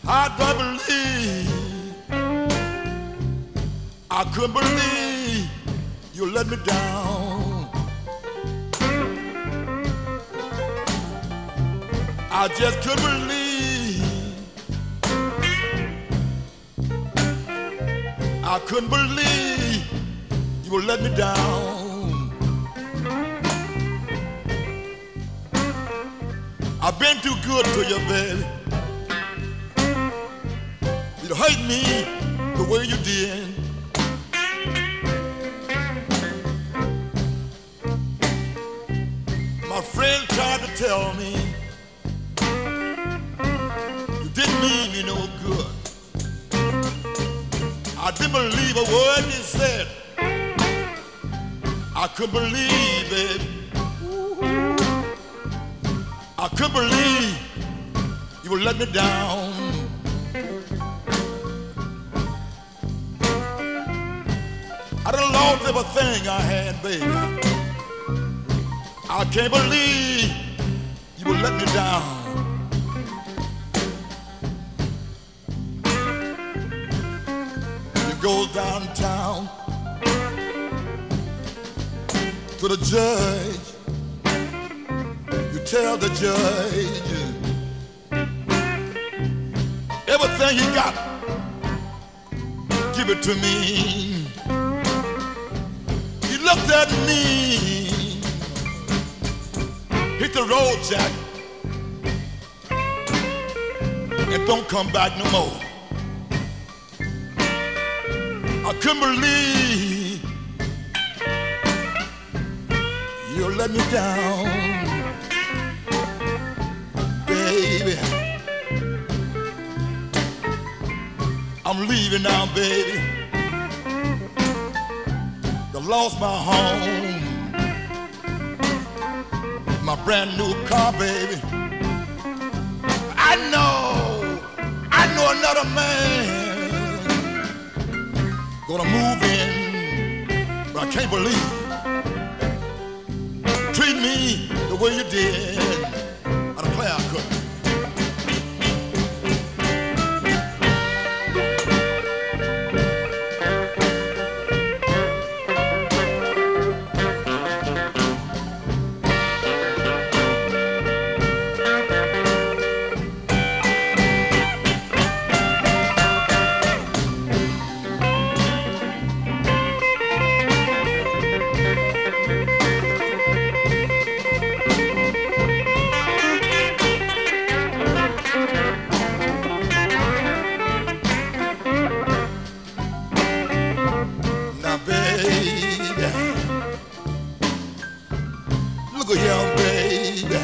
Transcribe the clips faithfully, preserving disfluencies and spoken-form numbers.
I don't believe, I couldn't believe you let me down. I just couldn't believe, I couldn't believe you would let me down. I've been too good to you, baby. You hurt me the way you did. My friend tried to tell me you didn't mean me no good. I didn't believe a word you said. I couldn't believe it. I couldn't believe you would let me down. I done lost everything I had, baby. I can't believe you would let me down. You go downtown to the judge. You tell the judge everything you got, give it to me. He looked at me, hit the road, Jack, and don't come back no more. I couldn't believe you let me down, baby. I'm leaving now, baby. I lost my home, my brand new car, baby. I know, I know another man gonna move in, but I can't believe you treat me the way you did. I declare I couldn't. Look here, baby.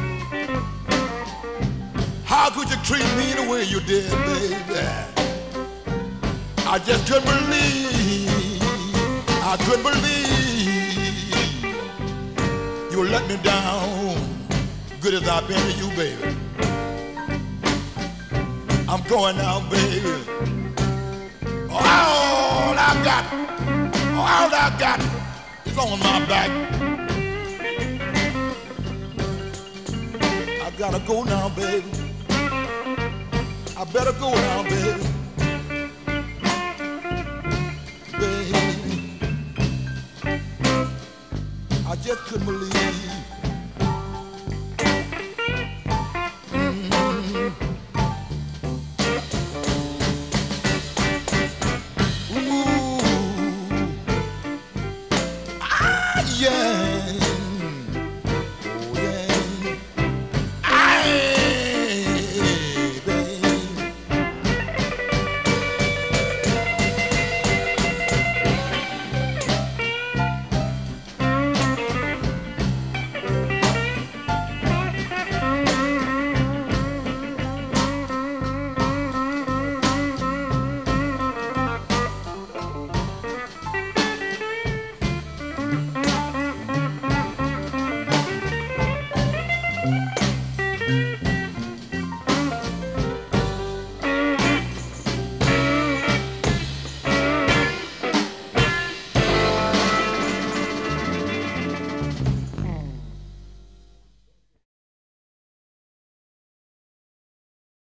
How could you treat me the way you did, baby? I just couldn't believe, I couldn't believe you let me down, good as I've been to you, baby. I'm going now, baby. All I got, all I got is on my back. I gotta go now, baby. I better go now, baby. Baby, I just couldn't believe